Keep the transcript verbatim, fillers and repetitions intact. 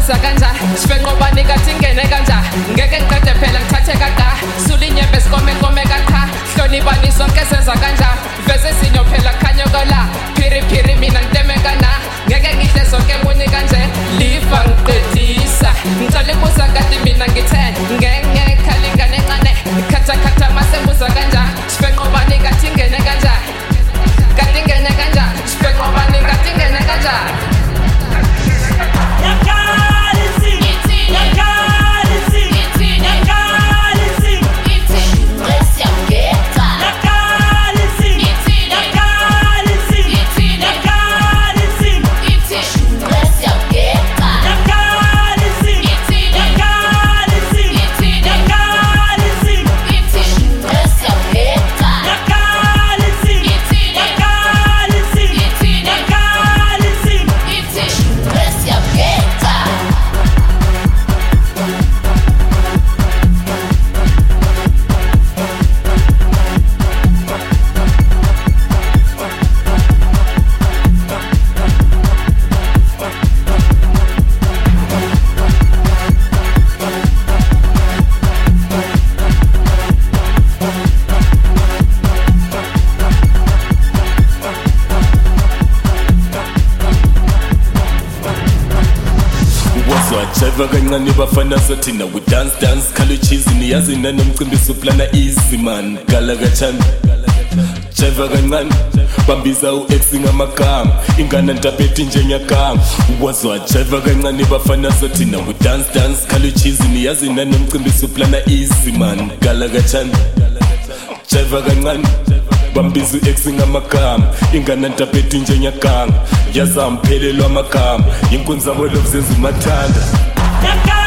Ngicalisa kanjani sifenqoba nikathingene kanjani ngeke ngiqede phela ngithathe kaka sulinyembe sikome nkome kakha hlonibani sonke senza kanjani vese sinyo phela khanyokola phiri phiri mina ngitemekana ngeke ngihle sonke munye kanje lifa ngiqedisa ngicela kuza kade mina ngithe ngeke khalingane ncane ngikhatha khatha mase muza kanjani sifenqoba nikathingene kanjani katingene kanjani sifenqoba nikathingene kanjani. Jaiva kancane bafana sothina we dance dance khalo cheese niyazi nanomcimbi soplana easy man gala kachani Jaiva kancane bambiza uex ngamagama ingane ntapeti njenyakanga wazwa Jaiva kancane bafana sothina we dance dance khalo cheese niyazi nanomcimbi soplana easy man gala kachani Jaiva kancane bambiza uex ngamagama ingane ntapeti njenyakanga yazamphelelwa amagama inkunza bolo zenza umathanda.